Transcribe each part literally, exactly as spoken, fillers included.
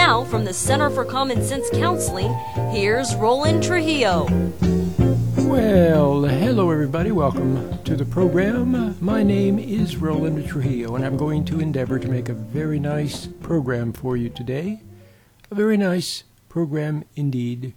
now, from the Center for Common Sense Counseling, here's Roland Trujillo. Well, hello everybody. Welcome to the program. My name is Roland Trujillo, and I'm going to endeavor to make a very nice program for you today. A very nice program indeed.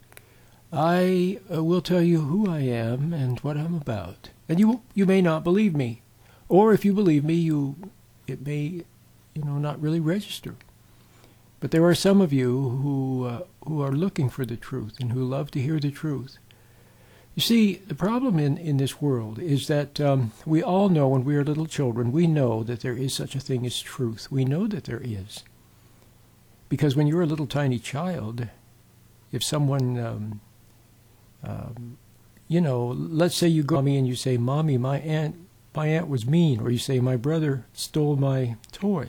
I uh, will tell you who I am and what I'm about. And you you may not believe me. Or if you believe me, you it may, you know, not really register. But there are some of you who uh, who are looking for the truth and who love to hear the truth. You see, the problem in, in this world is that um, we all know when we are little children, we know that there is such a thing as truth. We know that there is. Because when you're a little tiny child, if someone, um, um, you know, let's say you go to mommy and you say, Mommy, my aunt, my aunt was mean. Or you say, my brother stole my toy.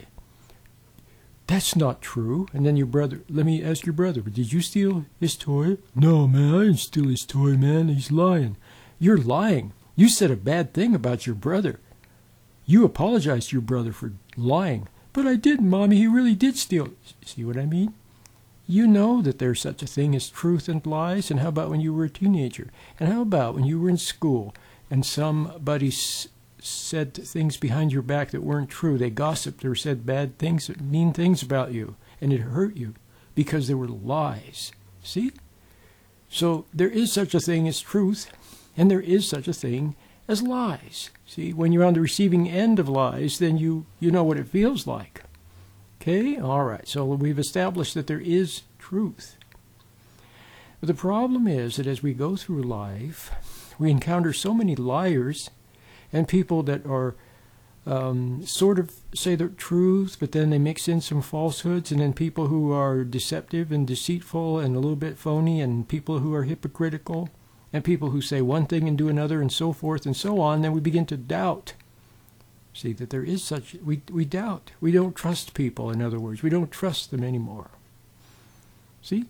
That's not true. And then your brother, let me ask your brother, did you steal his toy? No, man, I didn't steal his toy, man. He's lying. You're lying. You said a bad thing about your brother. You apologized to your brother for lying. But I didn't, Mommy. He really did steal. See what I mean? You know that there's such a thing as truth and lies. And how about when you were a teenager? And how about when you were in school and somebody s- said things behind your back that weren't true? They gossiped or said bad things, mean things about you, and it hurt you because they were lies. See? So there is such a thing as truth, and there is such a thing as lies. See, when you're on the receiving end of lies, then you, you know what it feels like. Okay? All right. So we've established that there is truth. But the problem is that as we go through life, we encounter so many liars and people that are um, sort of say the truth, but then they mix in some falsehoods, and then people who are deceptive and deceitful and a little bit phony, and people who are hypocritical, and people who say one thing and do another, and so forth and so on. Then we begin to doubt. See, that there is such, we, we doubt. We don't trust people, in other words. We don't trust them anymore. See?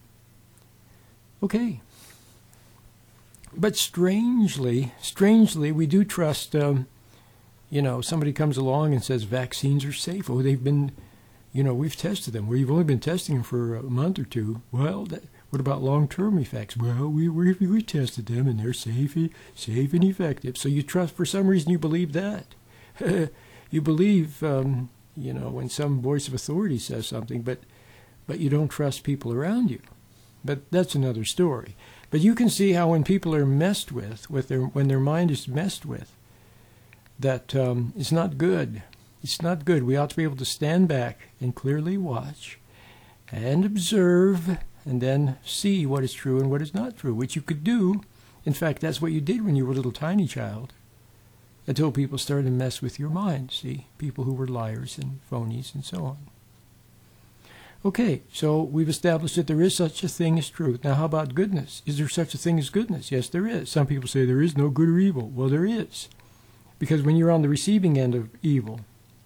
Okay. But strangely, strangely, we do trust, um, you know, somebody comes along and says vaccines are safe. Oh, they've been, you know, we've tested them. We've only been testing them for a month or two. Well, that, what about long-term effects? Well, we, we we tested them and they're safe, safe and effective. So you trust, for some reason you believe that. You believe, um, you know, when some voice of authority says something, but but you don't trust people around you. But that's another story. But you can see how when people are messed with, with their when their mind is messed with, that um, it's not good. It's not good. We ought to be able to stand back and clearly watch and observe and then see what is true and what is not true, which you could do. In fact, that's what you did when you were a little tiny child, until people started to mess with your mind, see? People who were liars and phonies and so on. Okay, so we've established that there is such a thing as truth. Now, how about goodness? Is there such a thing as goodness? Yes, there is. Some people say there is no good or evil. Well, there is. Because when you're on the receiving end of evil,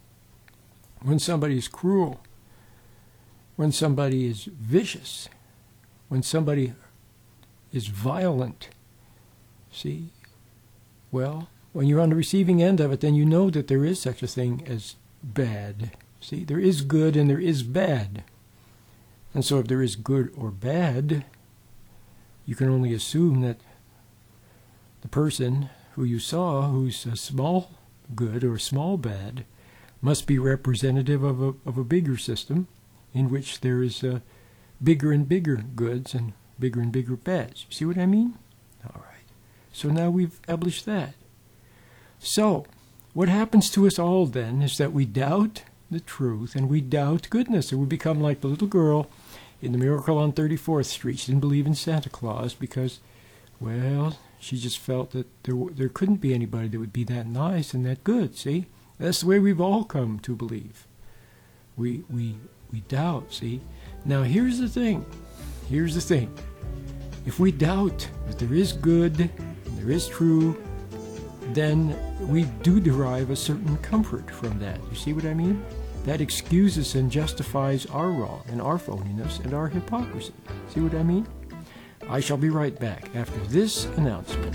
when somebody is cruel, when somebody is vicious, when somebody is violent, see, well, when you're on the receiving end of it, then you know that there is such a thing as bad. See, there is good and there is bad. And so if there is good or bad, you can only assume that the person who you saw, who's a small good or a small bad, must be representative of a, of a bigger system in which there is uh, bigger and bigger goods and bigger and bigger bads. You see what I mean? All right. So now we've established that. So, what happens to us all then is that we doubt the truth and we doubt goodness, and we become like the little girl in The Miracle on thirty-fourth Street. She didn't believe in Santa Claus because, well, she just felt that there there couldn't be anybody that would be that nice and that good. See, that's the way we've all come to believe. We we we doubt. See, now here's the thing. Here's the thing. If we doubt that there is good, and there is true, then we do derive a certain comfort from that. You see what I mean? That excuses and justifies our wrong and our phoniness and our hypocrisy. See what I mean? I shall be right back after this announcement.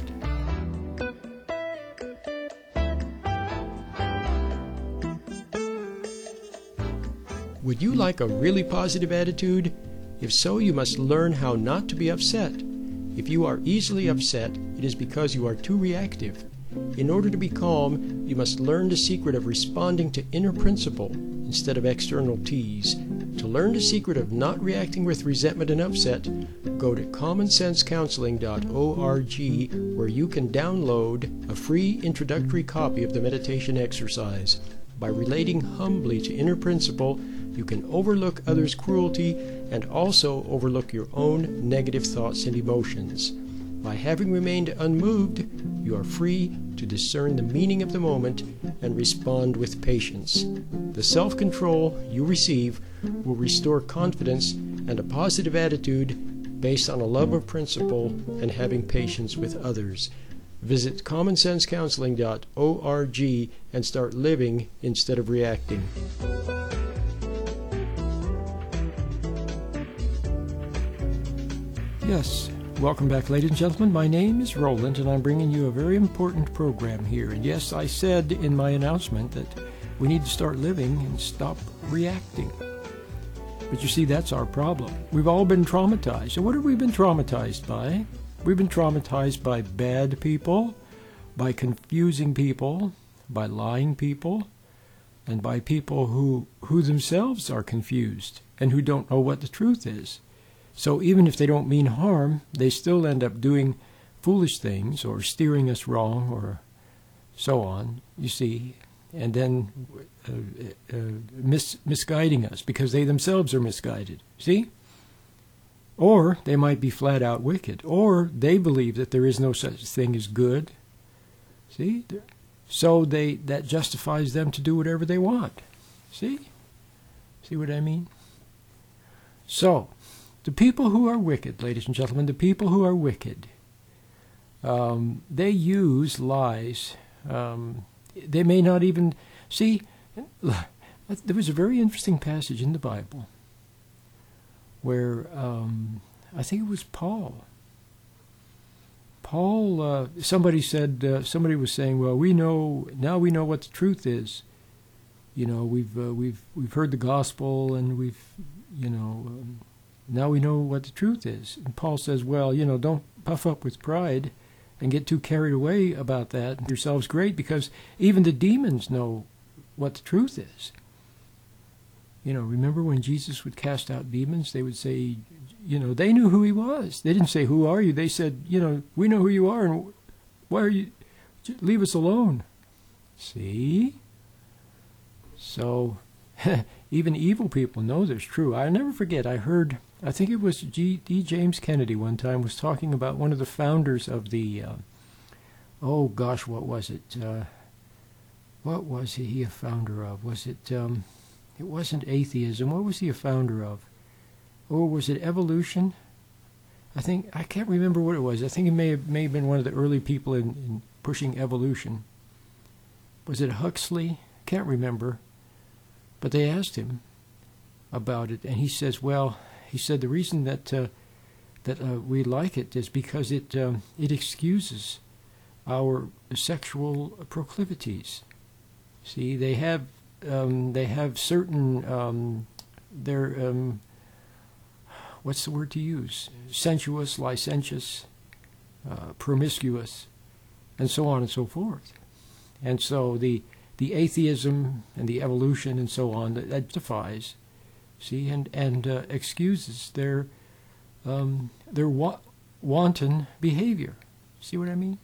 Would you like a really positive attitude? If so, you must learn how not to be upset. If you are easily upset, it is because you are too reactive. In order to be calm, you must learn the secret of responding to inner principle instead of external tease. To learn the secret of not reacting with resentment and upset, go to common sense counseling dot org, where you can download a free introductory copy of the meditation exercise. By relating humbly to inner principle, you can overlook others' cruelty and also overlook your own negative thoughts and emotions. By having remained unmoved, you are free to discern the meaning of the moment and respond with patience. The self-control you receive will restore confidence and a positive attitude based on a love of principle and having patience with others. Visit common sense counseling dot org and start living instead of reacting. Yes, welcome back, ladies and gentlemen. My name is Roland, and I'm bringing you a very important program here. And yes, I said in my announcement that we need to start living and stop reacting. But you see, that's our problem. We've all been traumatized. And what have we been traumatized by? We've been traumatized by bad people, by confusing people, by lying people, and by people who, who themselves are confused and who don't know what the truth is. So even if they don't mean harm, they still end up doing foolish things or steering us wrong or so on, you see, and then uh, uh, mis- misguiding us because they themselves are misguided, see? Or they might be flat out wicked, or they believe that there is no such thing as good, see? So they that justifies them to do whatever they want, see? See what I mean? So, the people who are wicked, ladies and gentlemen, the people who are wicked, um, they use lies. Um, they may not even... See, there was a very interesting passage in the Bible where um, I think it was Paul. Paul, uh, somebody said, uh, somebody was saying, well, we know, now we know what the truth is. You know, we've, uh, we've, we've heard the gospel and we've, you know... Um, Now we know what the truth is. And Paul says, well, you know, don't puff up with pride and get too carried away about that and yourselves great, because even the demons know what the truth is. You know, remember when Jesus would cast out demons, they would say, you know, they knew who he was. They didn't say, who are you? They said, you know, we know who you are, and why are you, leave us alone. See? So, even evil people know this true. I'll never forget, I heard... I think it was G. D. James Kennedy one time was talking about one of the founders of the, uh, oh gosh, what was it? Uh, what was he a founder of? Was it, um, it wasn't atheism. What was he a founder of? Or was it evolution? I think, I can't remember what it was. I think he may have, may have been one of the early people in, in pushing evolution. Was it Huxley? Can't remember. But they asked him about it, and he says, well... He said the reason that uh, that uh, we like it is because it um, it excuses our sexual proclivities. See, they have um, they have certain um, they're um, what's the word to use? Sensuous, licentious, uh, promiscuous, and so on and so forth. And so the the atheism and the evolution and so on that, that defies. See, and and uh, excuses their um, their wa- wanton behavior. See what I mean?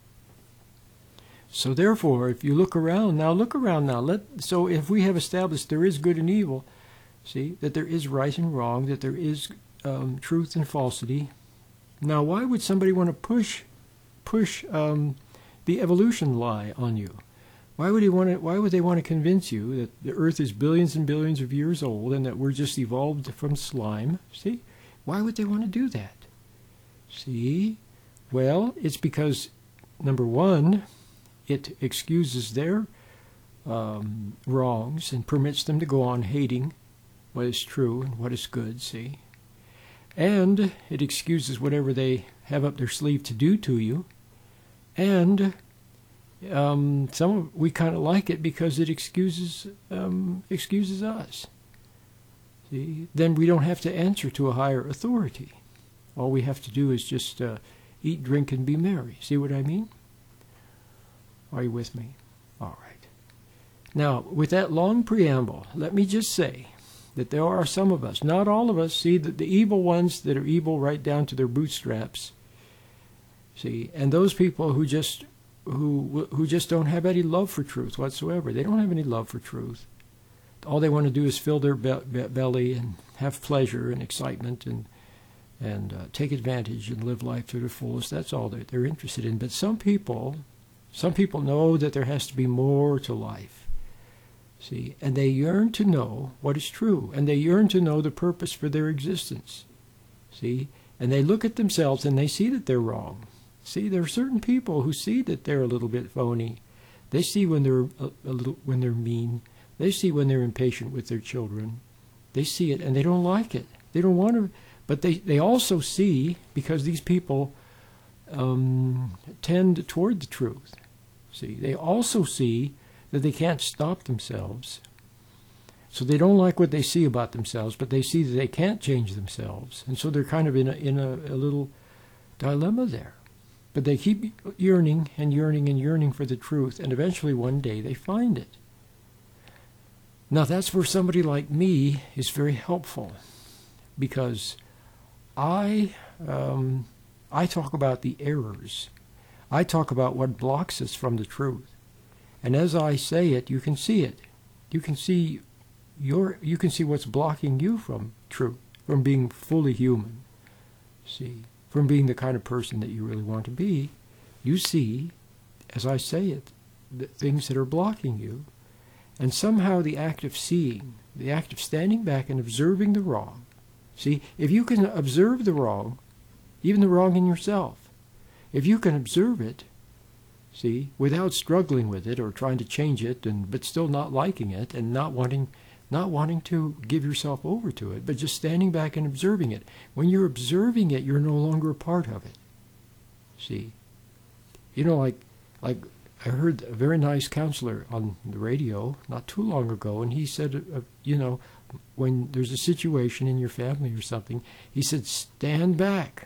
So therefore, if you look around now, look around now. Let so if we have established there is good and evil, see that there is right and wrong, that there is um, truth and falsity. Now, why would somebody want to push push um, the evolution lie on you? Why would he want to, why would they want to convince you that the Earth is billions and billions of years old and that we're just evolved from slime? See? Why would they want to do that? See? Well, it's because, number one, it excuses their um, wrongs and permits them to go on hating what is true and what is good, see? And it excuses whatever they have up their sleeve to do to you. And... Um, some we kind of like it because it excuses um, excuses us. See, then we don't have to answer to a higher authority. All we have to do is just uh, eat, drink, and be merry. See what I mean? Are you with me? All right. Now, with that long preamble, let me just say that there are some of us, not all of us, see, the, the evil ones that are evil right down to their bootstraps, see, and those people who just who who just don't have any love for truth whatsoever. They don't have any love for truth. All they want to do is fill their be be belly and have pleasure and excitement and and uh, take advantage and live life to the fullest. That's all they're, they're interested in. But some people, some people know that there has to be more to life. See, and they yearn to know what is true, and they yearn to know the purpose for their existence. See, and they look at themselves and they see that they're wrong. See, there are certain people who see that they're a little bit phony. They see when they're a, a little when they're mean. They see when they're impatient with their children. They see it and they don't like it. They don't want to, but they, they also see, because these people um, tend toward the truth. See, they also see that they can't stop themselves. So they don't like what they see about themselves, but they see that they can't change themselves. And so they're kind of in a, in a, a little dilemma there. But they keep yearning and yearning and yearning for the truth, and eventually one day they find it. Now that's where somebody like me is very helpful, because I, um, I talk about the errors. I talk about what blocks us from the truth. And as I say it, you can see it. You can see your, you can see what's blocking you from truth, from being fully human. See, from being the kind of person that you really want to be. You see, as I say it, the things that are blocking you. And somehow the act of seeing, the act of standing back and observing the wrong. See, if you can observe the wrong, even the wrong in yourself, if you can observe it, see, without struggling with it or trying to change it, and but still not liking it and not wanting, not wanting to give yourself over to it, but just standing back and observing it. When you're observing it, you're no longer a part of it. See, you know, like, like I heard a very nice counselor on the radio not too long ago, and he said, uh, you know, when there's a situation in your family or something, he said, stand back.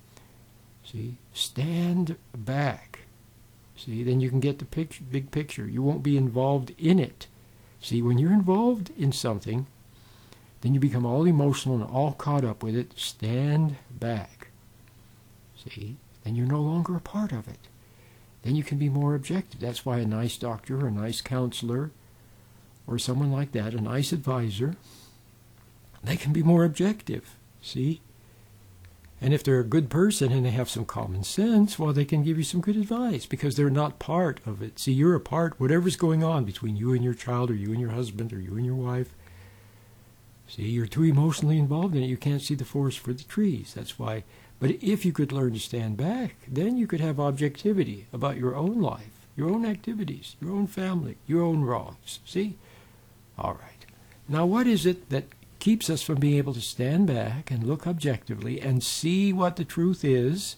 See, stand back. See, then you can get the picture, big picture. You won't be involved in it. See, when you're involved in something, then you become all emotional and all caught up with it. Stand back. See, then you're no longer a part of it. Then you can be more objective. That's why a nice doctor or a nice counselor or someone like that, a nice advisor, they can be more objective. See? And if they're a good person and they have some common sense, well, they can give you some good advice because they're not part of it. See, you're a part, whatever's going on between you and your child or you and your husband or you and your wife. See, you're too emotionally involved in it. You can't see the forest for the trees. That's why. But if you could learn to stand back, then you could have objectivity about your own life, your own activities, your own family, your own wrongs. See? All right. Now, what is it that keeps us from being able to stand back and look objectively and see what the truth is,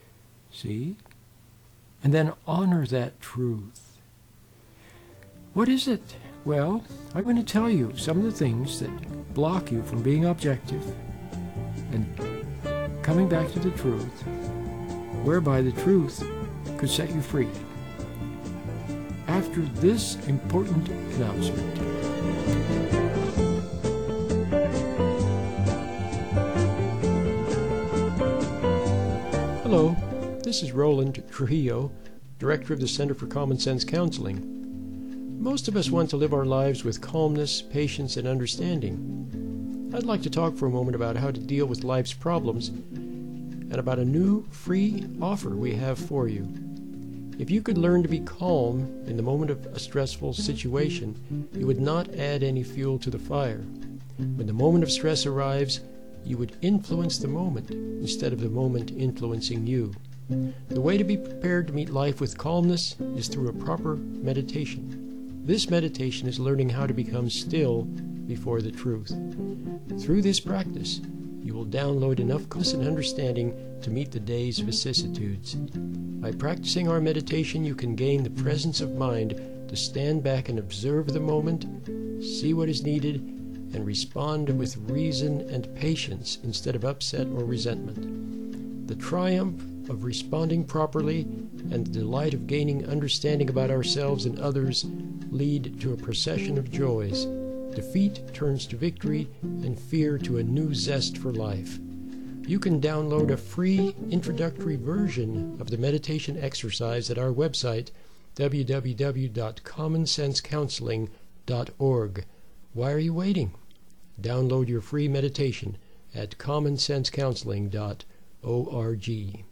see, and then honor that truth? What is it? Well, I'm going to tell you some of the things that block you from being objective and coming back to the truth, whereby the truth could set you free. After this important announcement. Hello, this is Roland Trujillo, Director of the Center for Common Sense Counseling. Most of us want to live our lives with calmness, patience, and understanding. I'd like to talk for a moment about how to deal with life's problems and about a new free offer we have for you. If you could learn to be calm in the moment of a stressful situation, you would not add any fuel to the fire. When the moment of stress arrives, you would influence the moment instead of the moment influencing you. The way to be prepared to meet life with calmness is through a proper meditation. This meditation is learning how to become still before the truth. Through this practice, you will download enough conscious understanding to meet the day's vicissitudes. By practicing our meditation, you can gain the presence of mind to stand back and observe the moment, see what is needed, and respond with reason and patience instead of upset or resentment. The triumph of responding properly and the delight of gaining understanding about ourselves and others lead to a procession of joys. Defeat turns to victory and fear to a new zest for life. You can download a free introductory version of the meditation exercise at our website, w w w dot common sense counseling dot org. Why are you waiting? Download your free meditation at common sense counseling dot org.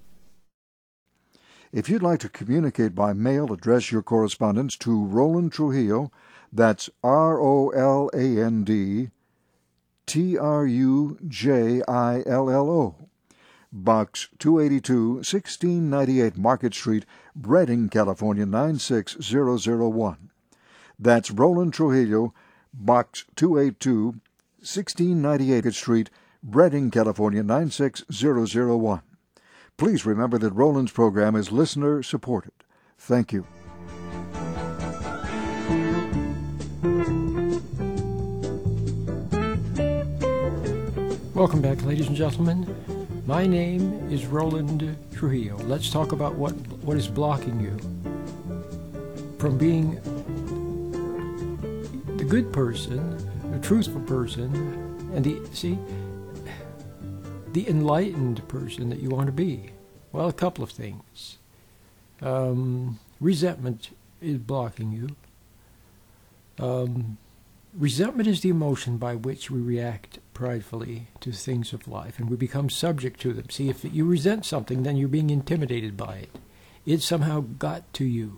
If you'd like to communicate by mail, address your correspondence to Roland Trujillo. That's R O L A N D T R U J I L L O. Box two eighty-two, sixteen ninety-eight Market Street, Redding, California, nine six zero zero one. That's Roland Trujillo, Box two eighty-two, sixteen ninety-eight Street, Redding, California, nine six zero zero one. Please remember that Roland's program is listener-supported. Thank you. Welcome back, ladies and gentlemen. My name is Roland Trujillo. Let's talk about what, what is blocking you from being the good person, the truthful person, and the, see, the enlightened person that you want to be. Well, a couple of things. Um, resentment is blocking you. Um, resentment is the emotion by which we react pridefully to things of life, and we become subject to them. See, if you resent something, then you're being intimidated by it. It somehow got to you.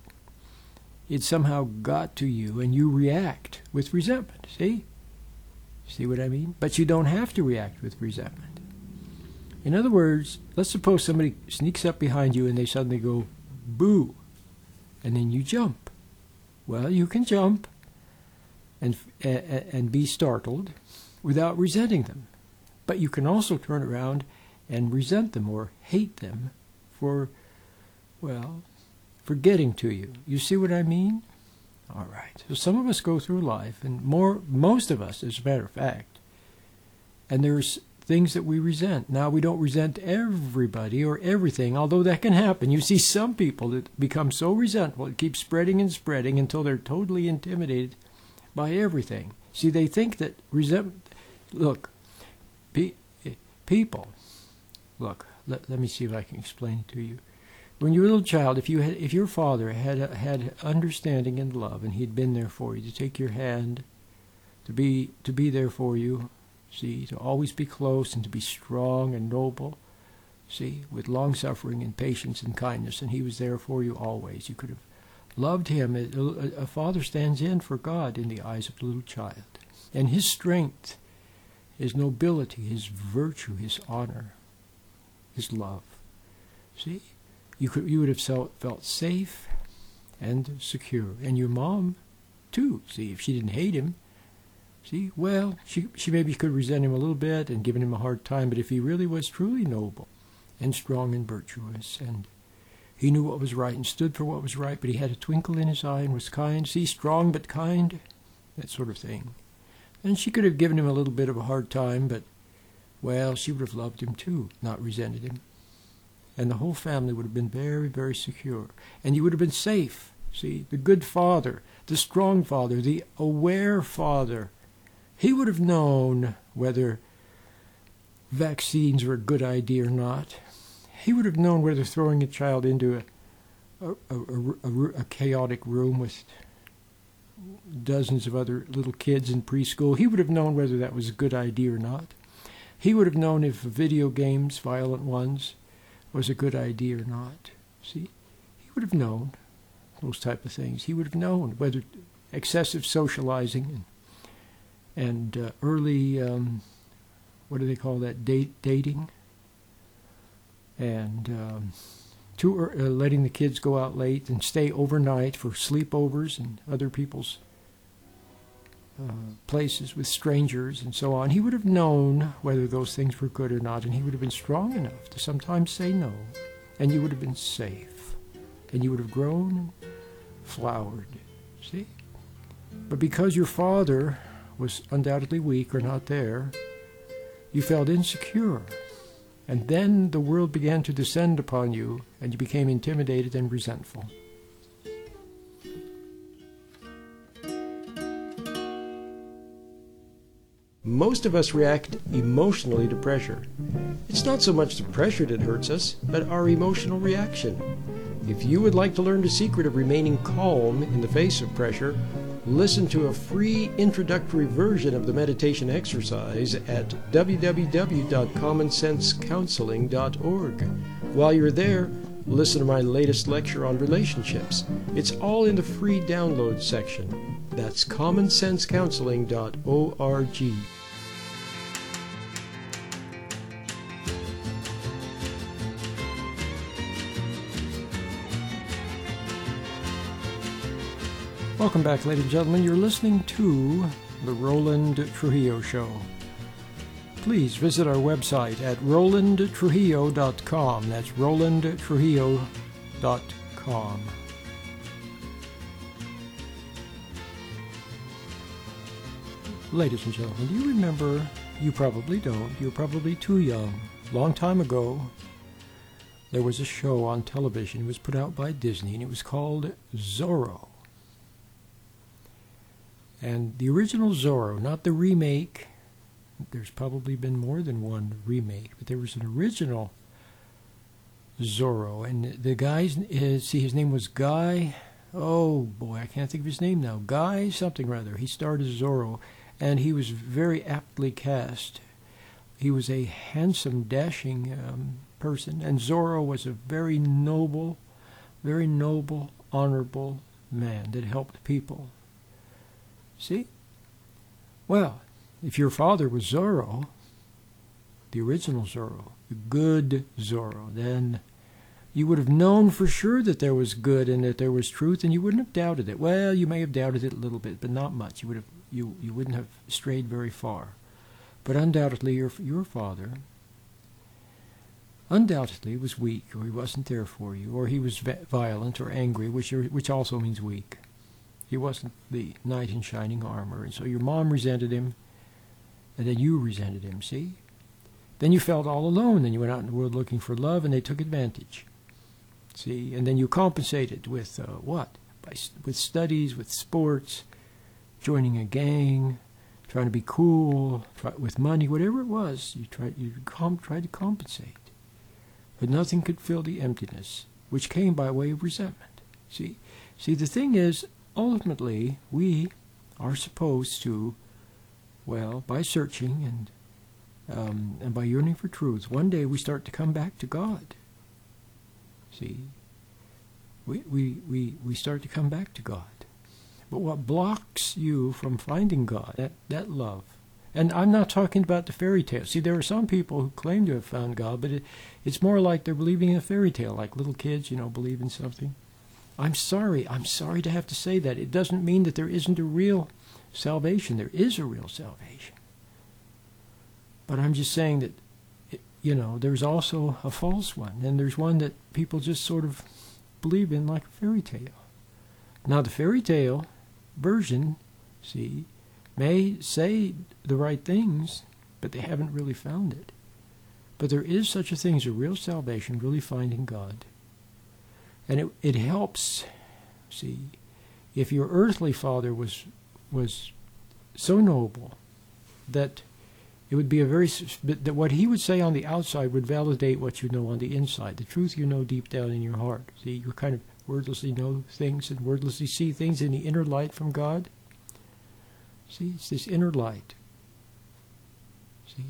It somehow got to you, and you react with resentment. See? See what I mean? But you don't have to react with resentment. In other words, let's suppose somebody sneaks up behind you and they suddenly go, boo, and then you jump. Well, you can jump and and be startled without resenting them. But you can also turn around and resent them or hate them for, well, for getting to you. You see what I mean? All right. So some of us go through life, and more, most of us, as a matter of fact, and there's things that we resent. Now, we don't resent everybody or everything, although that can happen. You see some people that become so resentful, it keeps spreading and spreading until they're totally intimidated by everything. See, they think that resentment, look, pe people, look, let, let me see if I can explain it to you. When you were a little child, if you had, if your father had had understanding and love, and he'd been there for you, to take your hand, to be to be there for you, see, to always be close and to be strong and noble, see, with long suffering and patience and kindness, and he was there for you always. You could have loved him. A, a father stands in for God in the eyes of the little child, and his strength, his nobility, his virtue, his honor, his love. See, you could you would have felt, felt safe and secure, and your mom too. See, if she didn't hate him, see, well, she she maybe could resent him a little bit and given him a hard time, but if he really was truly noble and strong and virtuous, and he knew what was right and stood for what was right, but he had a twinkle in his eye and was kind, see, strong but kind, that sort of thing. And she could have given him a little bit of a hard time, but, well, she would have loved him too, not resented him. And the whole family would have been very, very secure. And you would have been safe. See, the good father, the strong father, the aware father, he would have known whether vaccines were a good idea or not. He would have known whether throwing a child into a, a, a, a, a chaotic room with dozens of other little kids in preschool, he would have known whether that was a good idea or not. He would have known if video games, violent ones, was a good idea or not. See, he would have known those type of things. He would have known whether excessive socializing and, and uh, early, um, what do they call that, date, dating, and um, too, uh, letting the kids go out late and stay overnight for sleepovers and other people's uh, places with strangers and so on. He would have known whether those things were good or not, and he would have been strong enough to sometimes say no, and you would have been safe, and you would have grown and flowered, see? But because your father was undoubtedly weak or not there. You felt insecure. And then the world began to descend upon you, and you became intimidated and resentful. Most of us react emotionally to pressure. It's not so much the pressure that hurts us, but our emotional reaction. If you would like to learn the secret of remaining calm in the face of pressure, listen to a free introductory version of the meditation exercise at w w w dot common sense counseling dot org. While you're there, listen to my latest lecture on relationships. It's all in the free download section. That's common sense counseling dot org. Welcome back, ladies and gentlemen. You're listening to The Roland Trujillo Show. Please visit our website at roland trujillo dot com. That's roland trujillo dot com. Ladies and gentlemen, do you remember? You probably don't. You're probably too young. Long time ago, there was a show on television. It was put out by Disney, and it was called Zorro. And the original Zorro, not the remake, there's probably been more than one remake, but there was an original Zorro. And the guy's, is, see, his name was Guy, oh boy, I can't think of his name now, Guy something or other. He starred as Zorro, and he was very aptly cast. He was a handsome, dashing um, person, and Zorro was a very noble, very noble, honorable man that helped people. See? Well, if your father was Zorro, the original Zorro, the good Zorro, then you would have known for sure that there was good and that there was truth, and you wouldn't have doubted it. Well, you may have doubted it a little bit, but not much. You would have, you, you wouldn't have strayed very far. But undoubtedly, your your father, undoubtedly, was weak, or he wasn't there for you, or he was violent or angry, which are, which also means weak. He wasn't the knight in shining armor, and so your mom resented him, and then you resented him, see? Then you felt all alone, then you went out in the world looking for love, and they took advantage, see? And then you compensated with uh, what? By, with studies, with sports, joining a gang, trying to be cool, try, with money, whatever it was, you tried, you com- tried to compensate. But nothing could fill the emptiness, which came by way of resentment, see? See, the thing is, ultimately, we are supposed to, well, by searching and um, and by yearning for truth, one day we start to come back to God. See, we, we, we, we start to come back to God. But what blocks you from finding God, that, that love, and I'm not talking about the fairy tale. See, there are some people who claim to have found God, but it, it's more like they're believing in a fairy tale, like little kids, you know, believe in something. I'm sorry, I'm sorry to have to say that. It doesn't mean that there isn't a real salvation. There is a real salvation. But I'm just saying that, you know, there's also a false one, and there's one that people just sort of believe in like a fairy tale. Now, the fairy tale version, see, may say the right things, but they haven't really found it. But there is such a thing as a real salvation, really finding God. And it, it helps, see, if your earthly father was was so noble that it would be a very, that what he would say on the outside would validate what you know on the inside, the truth you know deep down in your heart. See, you kind of wordlessly know things and wordlessly see things in the inner light from God. See, it's this inner light, see,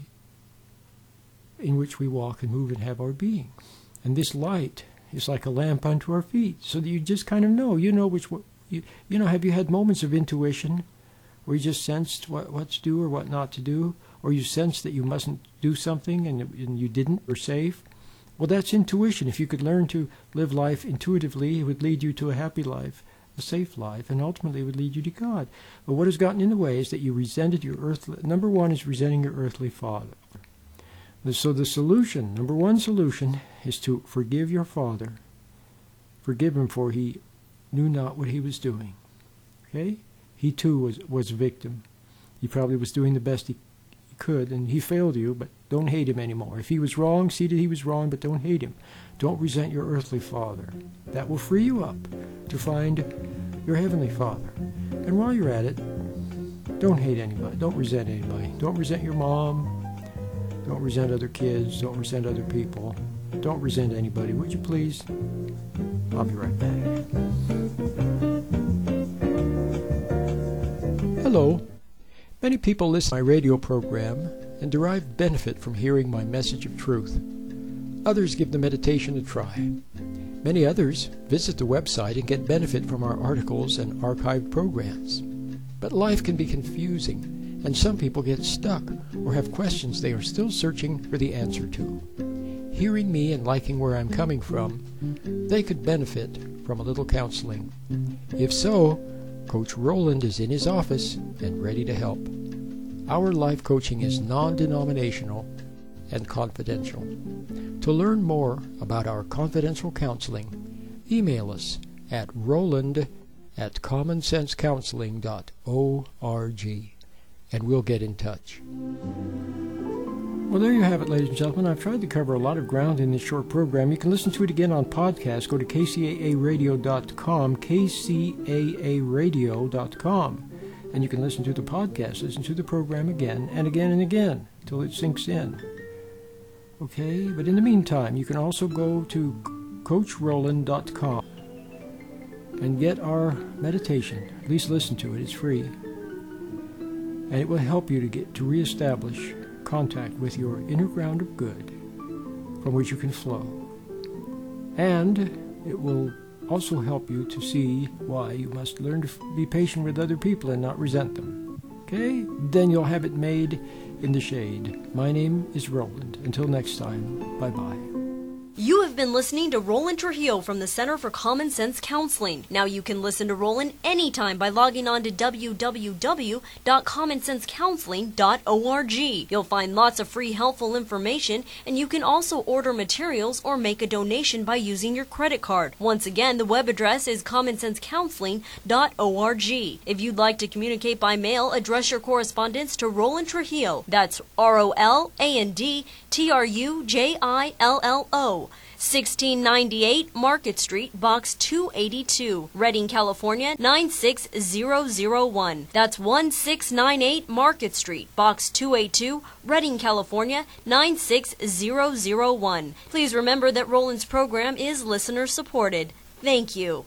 in which we walk and move and have our being. And this light is like a lamp unto our feet, so that you just kind of know. You know which, you, you know, have you had moments of intuition where you just sensed what, what to do or what not to do, or you sensed that you mustn't do something and, and you didn't, or safe? Well, that's intuition. If you could learn to live life intuitively, it would lead you to a happy life, a safe life, and ultimately it would lead you to God. But what has gotten in the way is that you resented your earthly, number one is resenting your earthly father. So the solution, number one solution, is to forgive your father. Forgive him, for he knew not what he was doing. Okay? He too was, was a victim. He probably was doing the best he could, and he failed you, but don't hate him anymore. If he was wrong, see that he was wrong, but don't hate him. Don't resent your earthly father. That will free you up to find your heavenly Father. And while you're at it, don't hate anybody. Don't resent anybody. Don't resent your mom. Don't resent other kids. Don't resent other people. Don't resent anybody. Would you please? I'll be right back. Hello. Many people listen to my radio program and derive benefit from hearing my message of truth. Others give the meditation a try. Many others visit the website and get benefit from our articles and archived programs. But life can be confusing, and some people get stuck or have questions they are still searching for the answer to. Hearing me and liking where I'm coming from, they could benefit from a little counseling. If so, Coach Roland is in his office and ready to help. Our life coaching is non-denominational and confidential. To learn more about our confidential counseling, email us at roland at common sense counseling dot org, and we'll get in touch. Well, there you have it, ladies and gentlemen. I've tried to cover a lot of ground in this short program. You can listen to it again on podcast. Go to k c a a radio dot com, k c a a radio dot com, and you can listen to the podcast, listen to the program again and again and again till it sinks in. Okay, but in the meantime, you can also go to coach roland dot com and get our meditation. At least listen to it. It's free. And it will help you to get to reestablish contact with your inner ground of good from which you can flow. And it will also help you to see why you must learn to be patient with other people and not resent them. Okay? Then you'll have it made in the shade. My name is Roland. Until next time, bye-bye. You have been listening to Roland Trujillo from the Center for Common Sense Counseling. Now you can listen to Roland anytime by logging on to w w w dot common sense counseling dot org. You'll find lots of free helpful information, and you can also order materials or make a donation by using your credit card. Once again, the web address is common sense counseling dot org. If you'd like to communicate by mail, address your correspondence to Roland Trujillo. That's R O L A N D T R U J I L L O. sixteen ninety-eight Market Street, Box two eighty-two, Redding, California nine six zero zero one. That's one six nine eight Market Street, Box two eighty-two, Redding, California nine six zero zero one. Please remember that Roland's program is listener supported. Thank you.